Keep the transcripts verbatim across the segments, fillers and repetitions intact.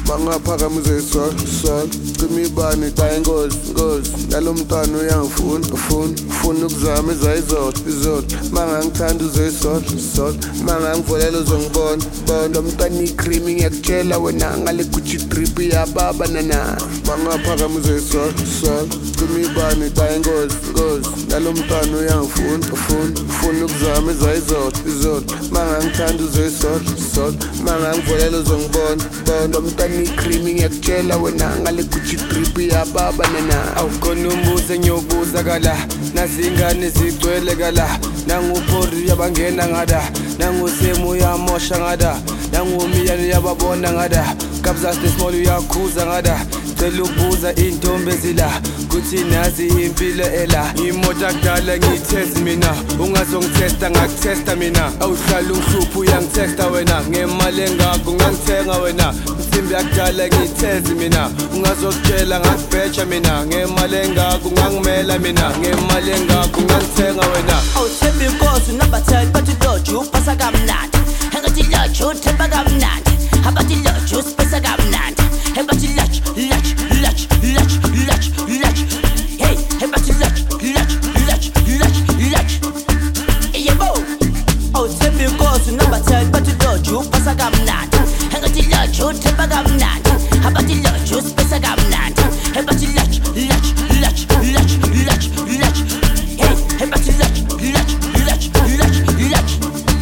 Bangaphakamise sol sol cima ibani daya ingozi ingozi nalo mntwana uyangifuna ufuna ufuna ukuzama izayizolo izolo mangangithanda uzoyisol sol mangangivolela uzongibona bona lo mntwana icream ngiyakutshela wena ngale Gucci drip yababa nana bangaphakamise sol sol cima ibani daya ingozi ingozi nalo mntwana uyangifuna ufuna ufuna ukuzama izayizolo izolo mangangithanda uzoyisol sol mangangivolela uzongibona bona lo mntwana icream ngiyakutshela wena ngale Gucci drip yababa nana awukhona umbuzo ngiyobuza kala nazingane zigcwele kala nanguphori yabangena ngada nangusemu uyamosha ngada nangumiyane yababona ngada kabza small uyakhuza ngada cela ukubuza intombi ezila kuthi nazi impilo ela ngimota kudala ngithezi mina ungazongitesta ngakutesta mina awuhlala ungihlupha uyangitesta wena ngemali engako ngangithenga wena mthimbi yakudala ngithezi mina ungazokutshela ngakubheja mina ngemali engako ngangimela mina ngemali engako ngangithenga wena awuthemba inkosi unabathela bathi loju upasa kamnandi engathi loju uthemba kamnandi abathi loju usipesa kamnandi engathi loju loju loju loju loju loju hey engathi loju loju loju loju loju yebo awuthemba inkosi unabathela bathi loju upasa kamnandi engathi loju uthemba kamnandi abathi loju usipesa kamnandi engathi loju loju loju loju loju loju hey engathi loju loju loju loju loju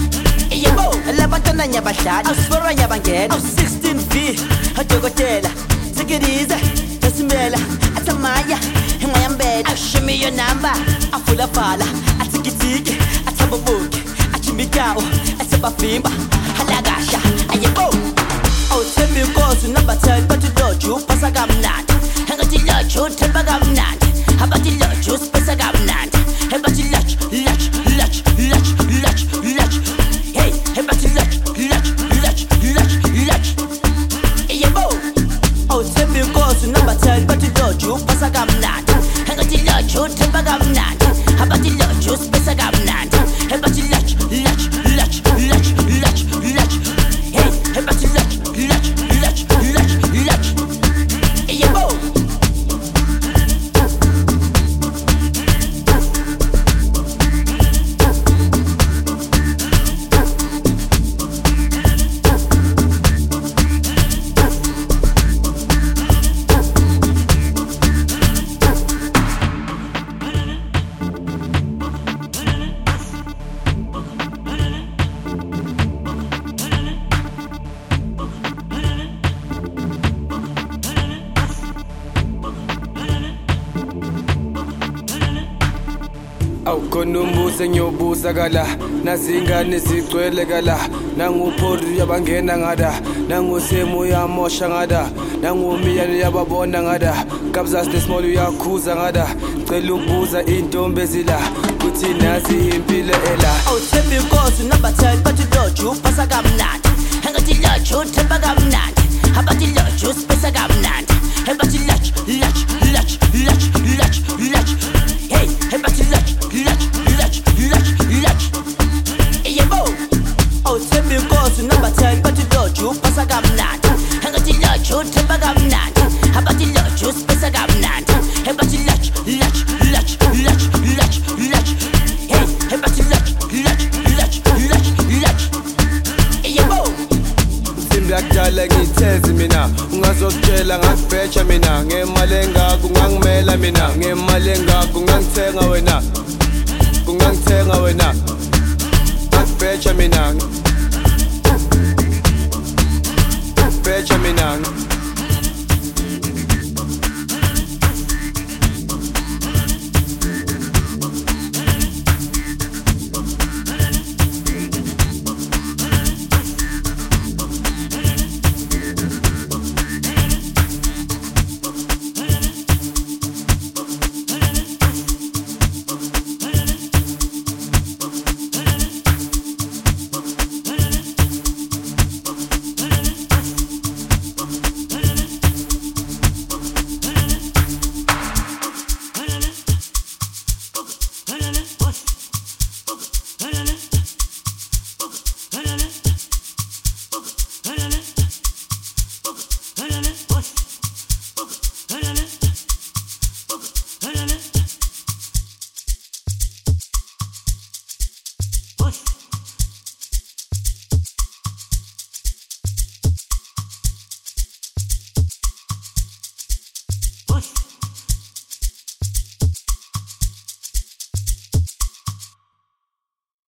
yebo labantwana nyabadlali awusifora nyabangena sixteen V adokotela sikirize esimela athamaya emayambela ashimi your number afula fala atikitiki ataboboke achimikawo asabafimba halakasha ayebo awuthemba inkosi unabathela bathi loju upasa kamnandi engathi loju uthemba kamnandi abathi loju usipesa kamnandi engathi loju loju loju loju loju loju hey engathi loju loju loju loju loju yebo awuthemba inkosi unabathela bathi loju upasa kamnandi engathi loju uthemba kamnandi abathi loju usipesa kamnandi engathi loju loju loju loju loju loju hey engathi loju loju loju loju loju yebo awukhona umbuzo ngiyobuza kala nazingane zigcwele kala nanguphori yabangena ngada nangusemu uyamosha ngada nangumiyane yababona ngada kabza small uyakhuza ngada cela ukubuza intombi ezila kuthi nazi impilo ela awuthemba inkosi unabathela bathi loju upasa kamnandi engathi loju uthemba kamnandi abathi loju usipesa kamnandi engathi loju loju loju loju loju loju hey engathi loju loju loju loju loju yebo awuthemba inkosi unabathela bathi loju upasa kamnandi engathi loju uthemba kamnandi abathi loju usipesa kamnandi engathi loju loju loju loju loju loju hey engathi loju loju loju loju loju yebo mthimbi yakudala ngithezi mina ungazokutshela ngakubheja mina ngemali engako ngangimela mina ngemali engako ngangithenga wena kungangithenga wena